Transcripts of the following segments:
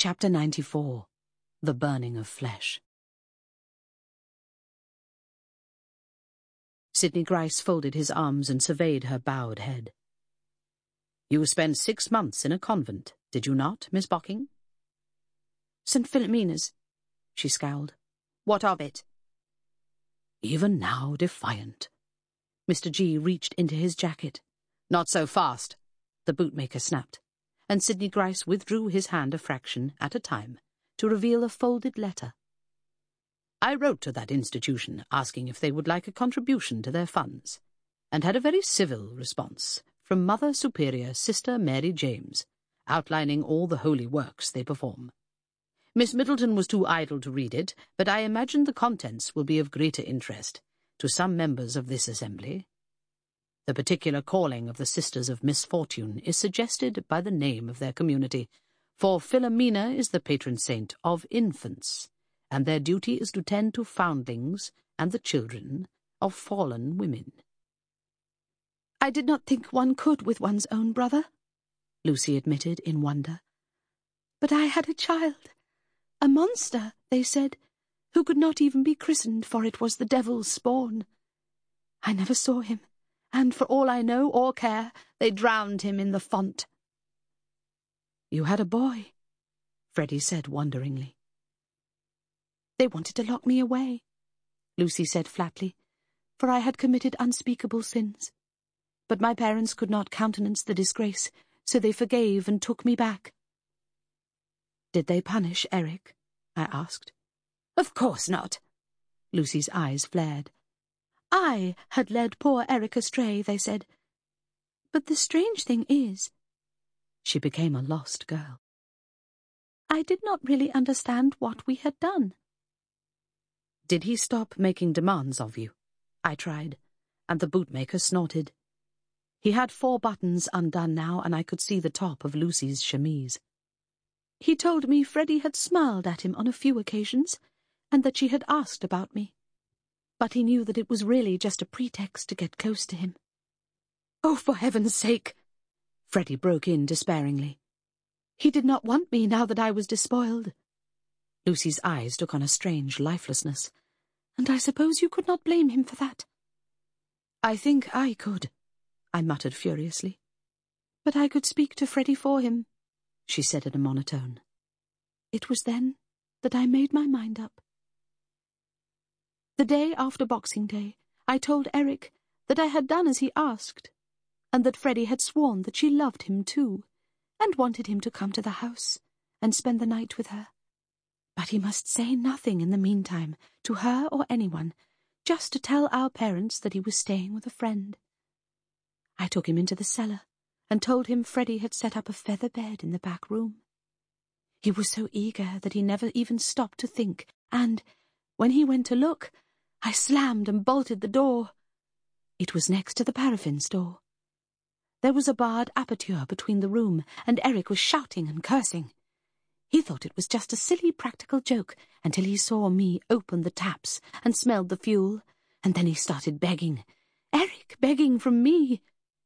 Chapter 94. The Burning of Flesh. Sidney Gryce folded his arms and surveyed her bowed head. "You spent 6 months in a convent, did you not, Miss Bocking?" "St. Philomena's," she scowled. "What of it?" Even now defiant. Mr. G. reached into his jacket. "Not so fast," the bootmaker snapped, and Sidney Gryce withdrew his hand a fraction at a time to reveal a folded letter. "I wrote to that institution asking if they would like a contribution to their funds, and had a very civil response from Mother Superior Sister Mary James, outlining all the holy works they perform. Miss Middleton was too idle to read it, but I imagine the contents will be of greater interest to some members of this assembly. The particular calling of the Sisters of Misfortune is suggested by the name of their community, for Philomena is the patron saint of infants, and their duty is to tend to foundlings and the children of fallen women." "I did not think one could with one's own brother," Lucy admitted in wonder. "But I had a child, a monster, they said, who could not even be christened, for it was the devil's spawn. I never saw him, and for all I know or care, they drowned him in the font." "You had a boy," Freddie said wonderingly. "They wanted to lock me away," Lucy said flatly, "for I had committed unspeakable sins. But my parents could not countenance the disgrace, so they forgave and took me back." "Did they punish Eric?" I asked. "Of course not." Lucy's eyes flared. "I had led poor Eric astray, they said. But the strange thing is—" She became a lost girl. "I did not really understand what we had done." "Did he stop making demands of you?" I tried, and the bootmaker snorted. He had 4 buttons undone now, and I could see the top of Lucy's chemise. "He told me Freddie had smiled at him on a few occasions, and that she had asked about me. But he knew that it was really just a pretext to get close to him." "Oh, for heaven's sake!" Freddie broke in despairingly. "He did not want me now that I was despoiled." Lucy's eyes took on a strange lifelessness. "And I suppose you could not blame him for that." "I think I could," I muttered furiously. "But I could speak to Freddie for him," she said in a monotone. "It was then that I made my mind up. The day after Boxing Day, I told Eric that I had done as he asked, and that Freddie had sworn that she loved him too, and wanted him to come to the house and spend the night with her. But he must say nothing in the meantime to her or anyone, just to tell our parents that he was staying with a friend. I took him into the cellar and told him Freddie had set up a feather bed in the back room. He was so eager that he never even stopped to think, and, when he went to look, I slammed and bolted the door. It was next to the paraffin store. There was a barred aperture between the room, and Eric was shouting and cursing. He thought it was just a silly practical joke until he saw me open the taps and smelled the fuel, and then he started begging. Eric begging from me."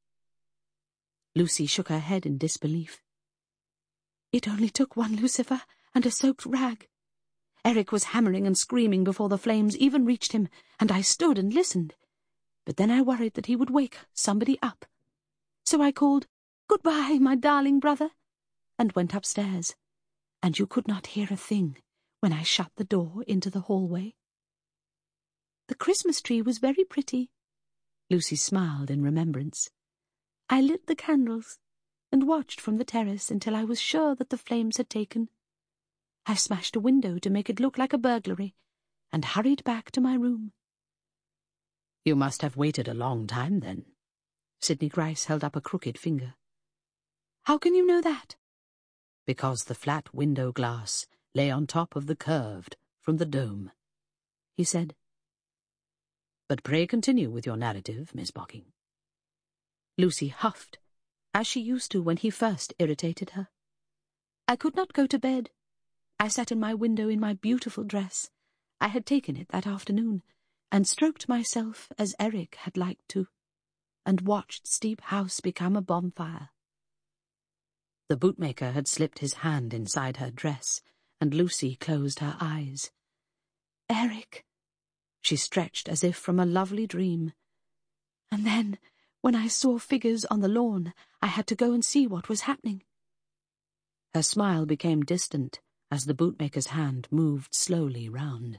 Lucy shook her head in disbelief. "It only took one lucifer and a soaked rag. Eric was hammering and screaming before the flames even reached him, and I stood and listened. But then I worried that he would wake somebody up. So I called, 'Goodbye, my darling brother,' and went upstairs, and you could not hear a thing when I shut the door into the hallway. The Christmas tree was very pretty." Lucy smiled in remembrance. "I lit the candles and watched from the terrace until I was sure that the flames had taken. I smashed a window to make it look like a burglary and hurried back to my room." "You must have waited a long time, then." Sidney Gryce held up a crooked finger. "How can you know that?" "Because the flat window glass lay on top of the curved from the dome," he said. "But pray continue with your narrative, Miss Bocking." Lucy huffed, as she used to when he first irritated her. "I could not go to bed. I sat in my window in my beautiful dress. I had taken it that afternoon, and stroked myself as Eric had liked to, and watched Steep House become a bonfire. The bootmaker had slipped his hand inside her dress, and Lucy closed her eyes. "Eric," she stretched as if from a lovely dream. "And then, when I saw figures on the lawn, I had to go and see what was happening." Her smile became distant as the bootmaker's hand moved slowly round.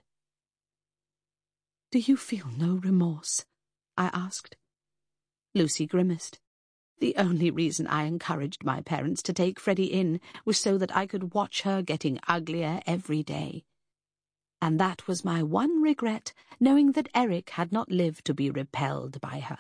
"Do you feel no remorse?" I asked. Lucy grimaced. "The only reason I encouraged my parents to take Freddie in was so that I could watch her getting uglier every day. And that was my one regret, knowing that Eric had not lived to be repelled by her."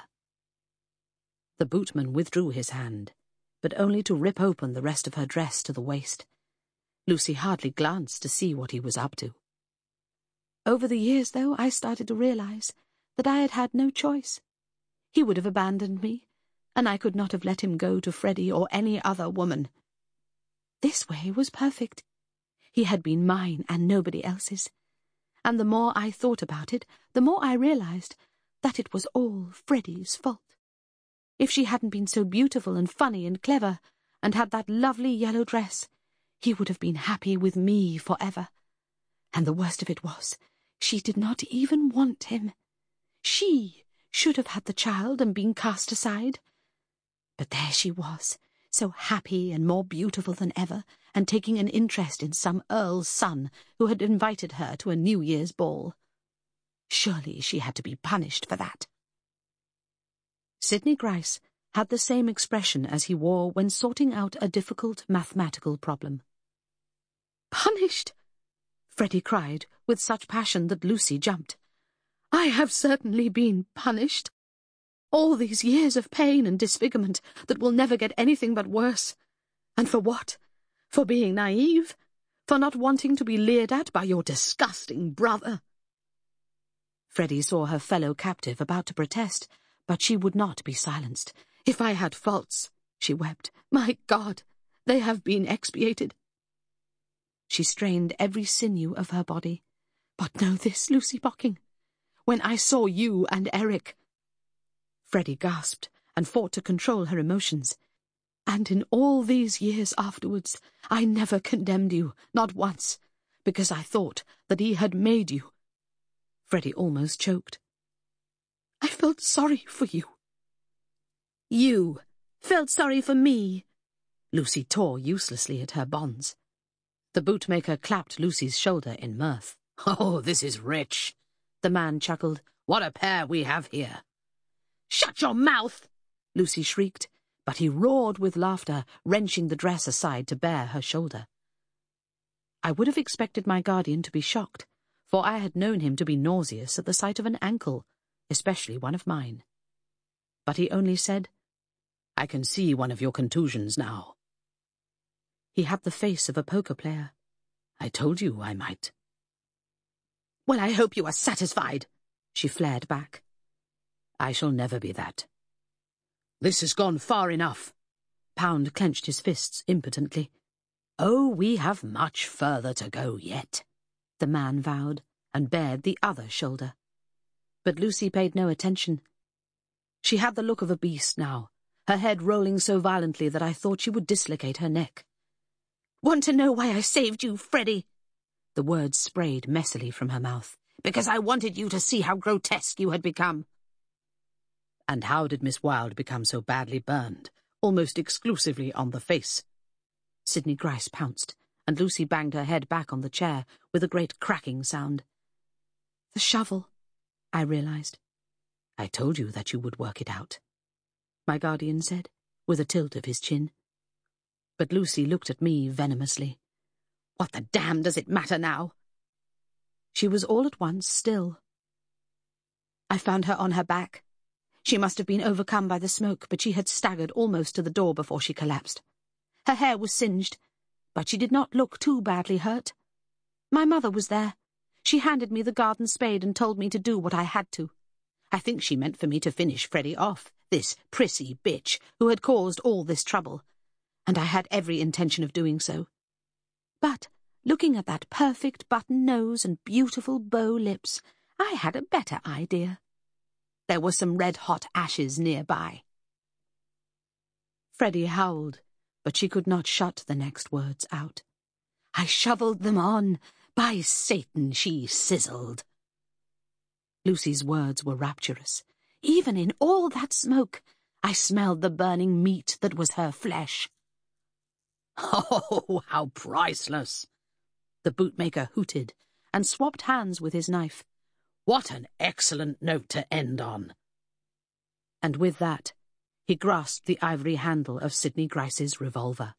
The bootman withdrew his hand, but only to rip open the rest of her dress to the waist. Lucy hardly glanced to see what he was up to. Over the years, though, I started to realize that I had had no choice. He would have abandoned me, and I could not have let him go to Freddie or any other woman. This way was perfect. He had been mine and nobody else's. And the more I thought about it, the more I realized that it was all Freddie's fault. If she hadn't been so beautiful and funny and clever, and had that lovely yellow dress, he would have been happy with me forever. And the worst of it was, she did not even want him. She should have had the child and been cast aside. But there she was, so happy and more beautiful than ever, and taking an interest in some earl's son who had invited her to a New Year's ball. Surely she had to be punished for that. Sidney Gryce had the same expression as he wore when sorting out a difficult mathematical problem. "Punished?" Freddie cried with such passion that Lucy jumped. "I have certainly been punished. All these years of pain and disfigurement that will never get anything but worse. And for what? For being naive? For not wanting to be leered at by your disgusting brother?" Freddie saw her fellow captive about to protest, but she would not be silenced. "If I had faults," she wept, "my God, they have been expiated." She strained every sinew of her body. "But know this, Lucy Bocking. When I saw you and Eric—" Freddie gasped and fought to control her emotions. "And in all these years afterwards, I never condemned you, not once, because I thought that he had made you." Freddie almost choked. "I felt sorry for you." "You felt sorry for me?" Lucy tore uselessly at her bonds. The bootmaker clapped Lucy's shoulder in mirth. "Oh, this is rich," the man chuckled. "What a pair we have here." "Shut your mouth!" Lucy shrieked, but he roared with laughter, wrenching the dress aside to bare her shoulder. I would have expected my guardian to be shocked, for I had known him to be nauseous at the sight of an ankle, especially one of mine. But he only said, "I can see one of your contusions now." He had the face of a poker player. "I told you I might." "Well, I hope you are satisfied," she flared back. "I shall never be that." "This has gone far enough." Pound clenched his fists impotently. "Oh, we have much further to go yet," the man vowed, and bared the other shoulder. But Lucy paid no attention. She had the look of a beast now, her head rolling so violently that I thought she would dislocate her neck. "Want to know why I saved you, Freddie?" The words sprayed messily from her mouth. "Because I wanted you to see how grotesque you had become." "And how did Miss Wilde become so badly burned, almost exclusively on the face?" Sidney Gryce pounced, and Lucy banged her head back on the chair with a great cracking sound. "The shovel," I realized. "I told you that you would work it out," my guardian said, with a tilt of his chin. But Lucy looked at me venomously. "What the damn does it matter now?" She was all at once still. "I found her on her back. She must have been overcome by the smoke, but she had staggered almost to the door before she collapsed. Her hair was singed, but she did not look too badly hurt. My mother was there. She handed me the garden spade and told me to do what I had to. I think she meant for me to finish Freddie off, this prissy bitch who had caused all this trouble, and I had every intention of doing so. But, looking at that perfect button nose and beautiful bow lips, I had a better idea. There were some red-hot ashes nearby." Freddie howled, but she could not shut the next words out. "I shovelled them on. By Satan, she sizzled." Lucy's words were rapturous. "Even in all that smoke, I smelled the burning meat that was her flesh." "Oh, how priceless!" The bootmaker hooted and swapped hands with his knife. "What an excellent note to end on!" And with that, he grasped the ivory handle of Sidney Gryce's revolver.